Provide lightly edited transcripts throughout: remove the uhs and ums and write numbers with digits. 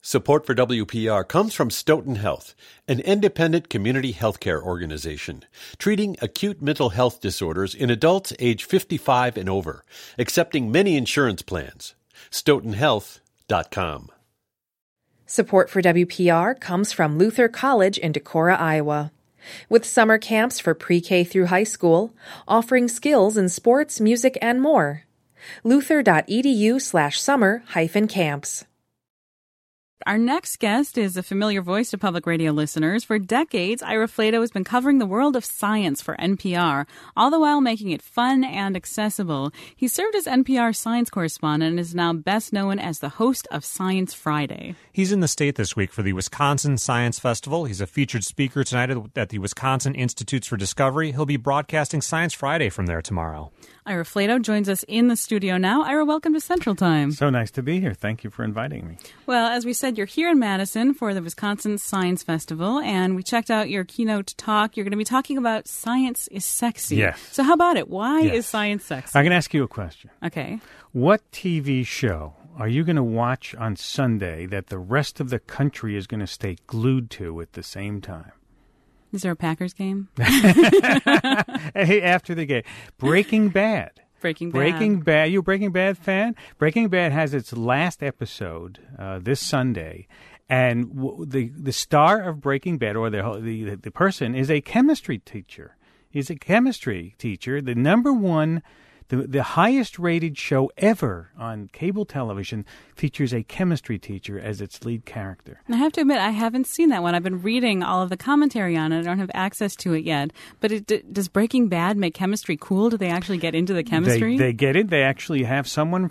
Support for WPR comes from Stoughton Health, an independent community healthcare organization treating acute mental health disorders in adults age 55 and over, accepting many insurance plans. StoughtonHealth.com. Support for WPR comes from Luther College in Decorah, Iowa. With summer camps for pre-K through high school, offering skills in sports, music, and more. luther.edu/summer-camps. Our next guest is a familiar voice to public radio listeners. For decades, Ira Flatow has been covering the world of science for NPR, all the while making it fun and accessible. He served as NPR science correspondent and is now best known as the host of Science Friday. He's in the state this week for the Wisconsin Science Festival. He's a featured speaker tonight at the Wisconsin Institutes for Discovery. He'll be broadcasting Science Friday from there tomorrow. Ira Flatow joins us in the studio now. Ira, welcome to Central Time. So nice to be here. Thank you for inviting me. Well, as we said, you're here in Madison for the Wisconsin Science Festival, and we checked out your keynote talk. You're going to be talking about science is sexy. Yes. So how about it? Why is science sexy? I can ask you a question. Okay. What TV show are you going to watch on Sunday that the rest of the country is going to stay glued to at the same time? Is there a Packers game? Hey, after the game. Breaking Bad. Breaking Bad. Breaking Bad. You a Breaking Bad fan? Breaking Bad has its last episode this Sunday, and the star of Breaking Bad, or the person, is a chemistry teacher. He's a chemistry teacher, the number one. The highest rated show ever on cable television features a chemistry teacher as its lead character. I have to admit, I haven't seen that one. I've been reading all of the commentary on it. I don't have access to it yet. But does Breaking Bad make chemistry cool? Do they actually get into the chemistry? They get it. They actually have someone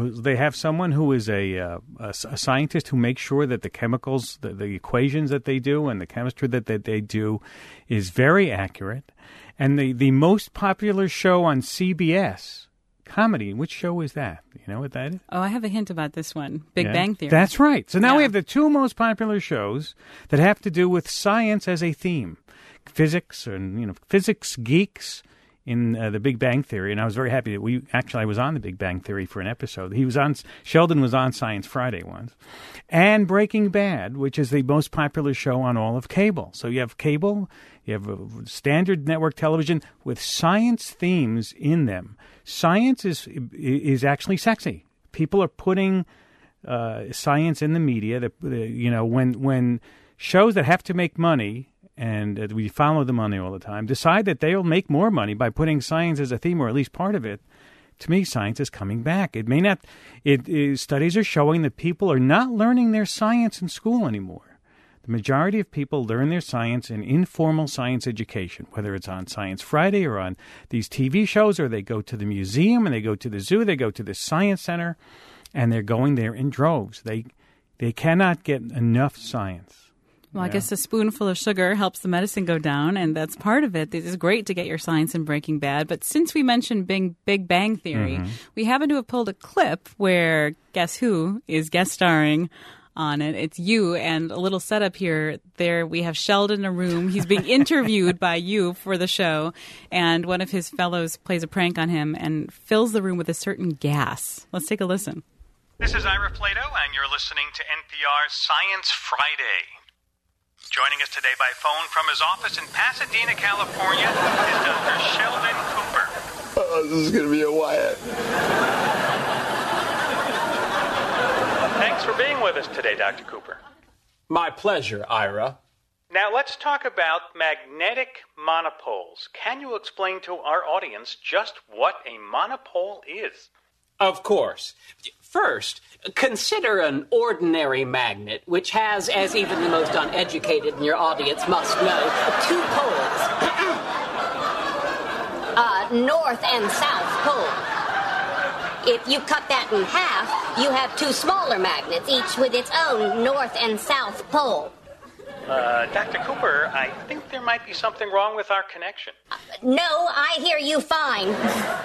who is a scientist who makes sure that the chemicals, the equations that they do, and the chemistry that they do is very accurate. And the most popular show on CBS, comedy, which show is that? You know what that is? Oh, I have a hint about this one. Big Bang Theory. That's right. So now we have the two most popular shows that have to do with science as a theme. Physics and, physics geeks in the Big Bang Theory. And I was very happy that I was on the Big Bang Theory for an episode. Sheldon was on Science Friday once. And Breaking Bad, which is the most popular show on all of cable. So you have cable, you have a standard network television with science themes in them. Science is actually sexy. People are putting science in the media. When shows that have to make money, and we follow the money all the time, decide that they'll make more money by putting science as a theme, or at least part of it. To me, science is coming back. It may not. Studies are showing that people are not learning their science in school anymore. The majority of people learn their science in informal science education, whether it's on Science Friday or on these TV shows, or they go to the museum and they go to the zoo, they go to the science center, and they're going there in droves. They cannot get enough science. Well, I guess a spoonful of sugar helps the medicine go down, and that's part of it. It is great to get your science in Breaking Bad. But since we mentioned Big Bang Theory, we happen to have pulled a clip where Guess Who is guest starring on it. It's you, and a little setup here. There we have Sheldon in a room. He's being interviewed by you for the show, and one of his fellows plays a prank on him and fills the room with a certain gas. Let's take a listen. This is Ira Flatow, and you're listening to NPR's Science Friday. Joining us today by phone from his office in Pasadena, California, is Dr. Sheldon Cooper. Oh, this is going to be a Wyatt. Thanks for being with us today, Dr. Cooper. My pleasure, Ira. Now let's talk about magnetic monopoles. Can you explain to our audience just what a monopole is? Of course. First, consider an ordinary magnet, which has, as even the most uneducated in your audience must know, two poles. North and South pole. If you cut that in half, you have two smaller magnets, each with its own North and South pole. Dr. Cooper, I think there might be something wrong with our connection. No, I hear you fine.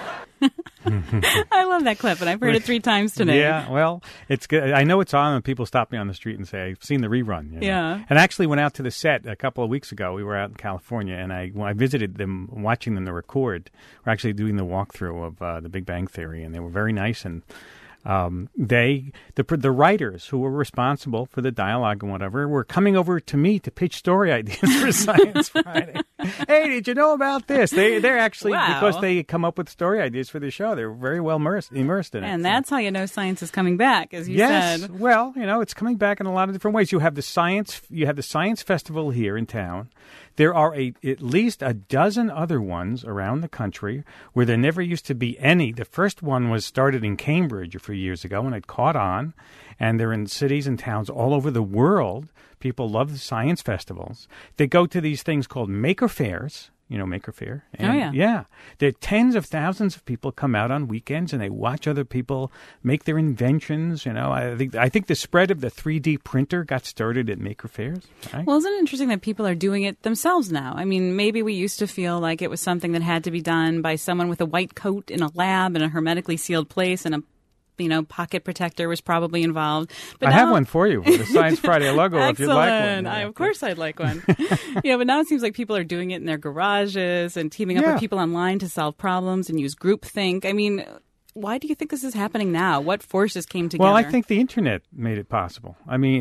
I love that clip, and I've heard it 3 times today. Yeah, well, it's good. I know it's on, and people stop me on the street and say, I've seen the rerun. You know? Yeah. And I actually went out to the set a couple of weeks ago. We were out in California, and I visited them, watching them to record. We're actually doing the walkthrough of the Big Bang Theory, and they were very nice, and The writers who were responsible for the dialogue and whatever were coming over to me to pitch story ideas for Science Friday. Hey, did you know about this? They're actually, because they come up with story ideas for the show, they're very well immersed in it. And that's how you know science is coming back, as you said. Yes, well, it's coming back in a lot of different ways. You have the Science Festival here in town. There are at least a dozen other ones around the country where there never used to be any. The first one was started in Cambridge a few years ago, and it caught on. And they're in cities and towns all over the world. People love the science festivals. They go to these things called maker fairs. Maker Faire. And, yeah. There are tens of thousands of people come out on weekends and they watch other people make their inventions. I think the spread of the 3D printer got started at Maker Fairs. Right? Well, isn't it interesting that people are doing it themselves now? I mean, maybe we used to feel like it was something that had to be done by someone with a white coat in a lab in a hermetically sealed place and a pocket protector was probably involved. But I have one for you, the Science Friday logo, if you'd like one. Of course I'd like one. But now it seems like people are doing it in their garages and teaming up with people online to solve problems and use groupthink. I mean, why do you think this is happening now? What forces came together? Well, I think the Internet made it possible. I mean,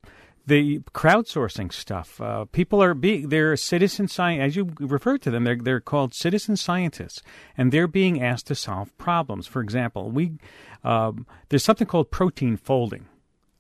the crowdsourcing stuff. People they're citizen science, as you referred to them, they're called citizen scientists, and they're being asked to solve problems. For example, there's something called protein folding.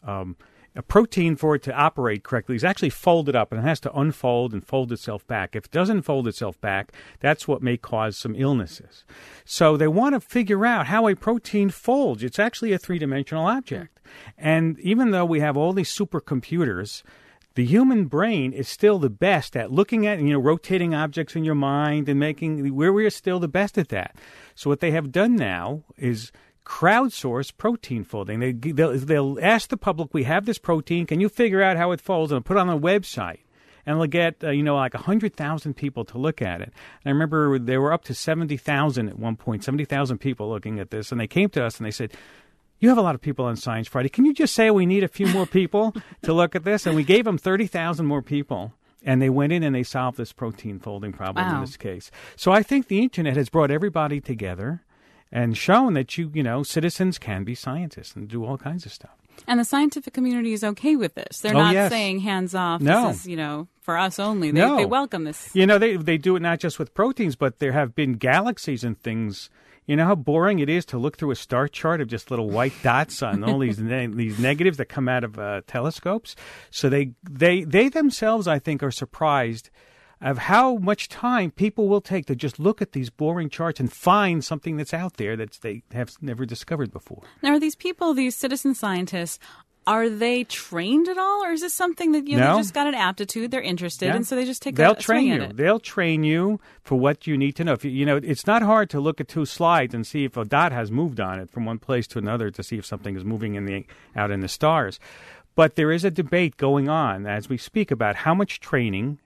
A protein, for it to operate correctly, is actually folded up, and it has to unfold and fold itself back. If it doesn't fold itself back, that's what may cause some illnesses. So they want to figure out how a protein folds. It's actually a three-dimensional object. And even though we have all these supercomputers, the human brain is still the best at looking at, rotating objects in your mind and we're still the best at that. So what they have done now is crowdsource protein folding. They'll ask the public, we have this protein, can you figure out how it folds, and put it on a website. And they'll get, like 100,000 people to look at it. And I remember there were up to 70,000 at one point, 70,000 people looking at this. And they came to us and they said, you have a lot of people on Science Friday. Can you just say we need a few more people to look at this? And we gave them 30,000 more people. And they went in and they solved this protein folding problem in this case. So I think the Internet has brought everybody together and shown that citizens can be scientists and do all kinds of stuff. And the scientific community is okay with this. They're not saying hands off. No. This is, for us only. They welcome this. They do it not just with proteins, but there have been galaxies and things. You know how boring it is to look through a star chart of just little white dots on all these negatives that come out of telescopes. So they themselves, I think, are surprised of how much time people will take to just look at these boring charts and find something that's out there that they have never discovered before. Now, are these people, these citizen scientists, are they trained at all, or is this something that they just got an aptitude, they're interested, and so they just take a swing at it? They'll train you for what you need to know. If it's not hard to look at two slides and see if a dot has moved on it from one place to another to see if something is moving out in the stars. But there is a debate going on as we speak about how much training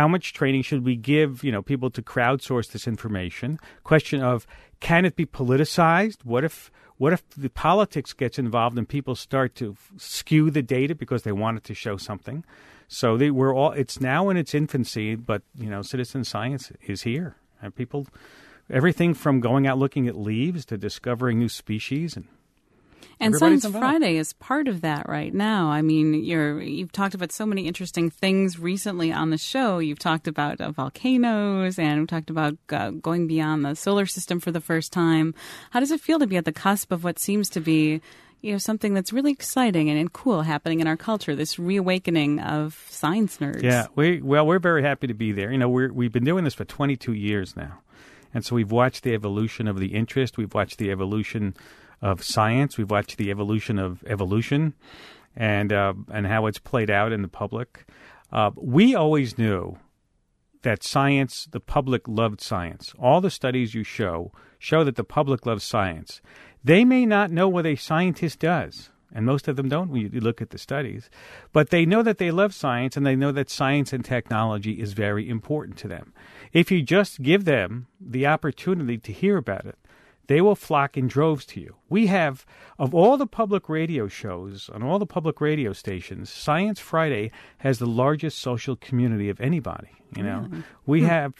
should we give, people to crowdsource this information? Question of, can it be politicized? What if the politics gets involved and people start to skew the data because they want it to show something? So it's now in its infancy, but, citizen science is here. And people, everything from going out looking at leaves to discovering new species and Science Friday is part of that right now. I mean, you've talked about so many interesting things recently on the show. You've talked about volcanoes, and we've talked about going beyond the solar system for the first time. How does it feel to be at the cusp of what seems to be, something that's really exciting and cool happening in our culture, this reawakening of science nerds? Yeah, we're very happy to be there. We've been doing this for 22 years now. And so we've watched the evolution of the interest. We've watched the evolution of science. We've watched the evolution of evolution and how it's played out in the public. We always knew that science, the public loved science. All the studies you show that the public loves science. They may not know what a scientist does, and most of them don't when you look at the studies, but they know that they love science, and they know that science and technology is very important to them. If you just give them the opportunity to hear about it, they will flock in droves to you. We have, of all the public radio shows on all the public radio stations, Science Friday has the largest social community of anybody. We have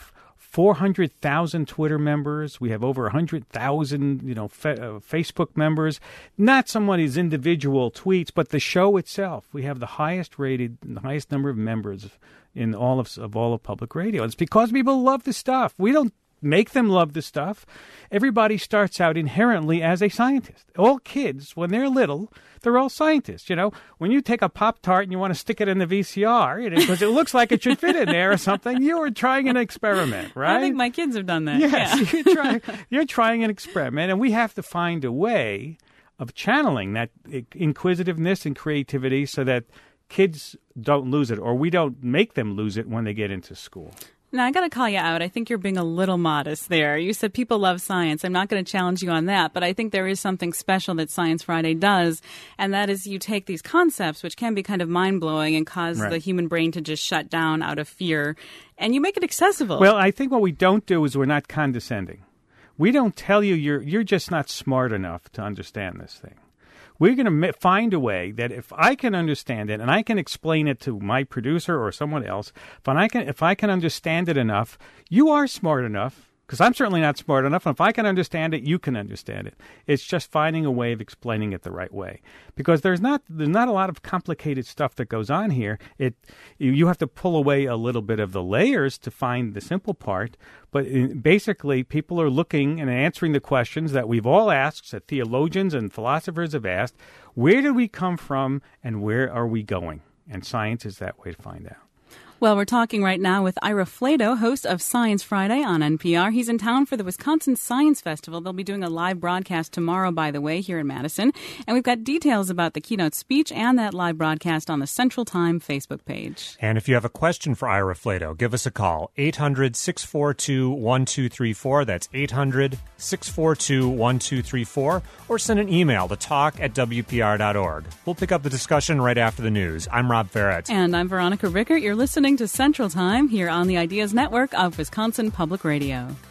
400,000 Twitter members. We have over 100,000, Facebook members. Not somebody's individual tweets, but the show itself. We have the highest number of members in all of public radio. It's because people love the stuff. We don't make them love the stuff. Everybody starts out inherently as a scientist. All kids, when they're little, they're all scientists. When you take a Pop-Tart and you want to stick it in the VCR, because it looks like it should fit in there or something, you are trying an experiment, right? I think my kids have done that. Yes, yeah. You're trying an experiment, and we have to find a way of channeling that inquisitiveness and creativity so that kids don't lose it, or we don't make them lose it when they get into school. Now, I got to call you out. I think you're being a little modest there. You said people love science. I'm not going to challenge you on that, but I think there is something special that Science Friday does, and that is you take these concepts, which can be kind of mind-blowing and cause the human brain to just shut down out of fear, and you make it accessible. Well, I think what we don't do is we're not condescending. We don't tell you you're just not smart enough to understand this thing. We're going to find a way that if I can understand it and I can explain it to my producer or someone else, if I can understand it enough, you are smart enough, because I'm certainly not smart enough, and if I can understand it, you can understand it. It's just finding a way of explaining it the right way. Because there's not a lot of complicated stuff that goes on here. You have to pull away a little bit of the layers to find the simple part. But basically, people are looking and answering the questions that we've all asked, that theologians and philosophers have asked. Where did we come from and where are we going? And science is that way to find out. Well, we're talking right now with Ira Flatow, host of Science Friday on NPR. He's in town for the Wisconsin Science Festival. They'll be doing a live broadcast tomorrow, by the way, here in Madison. And we've got details about the keynote speech and that live broadcast on the Central Time Facebook page. And if you have a question for Ira Flatow, give us a call, 800-642-1234. That's 800-642-1234. Or send an email to talk@WPR.org. We'll pick up the discussion right after the news. I'm Rob Ferret. And I'm Veronica Rickert. You're listening to Central Time here on the Ideas Network of Wisconsin Public Radio.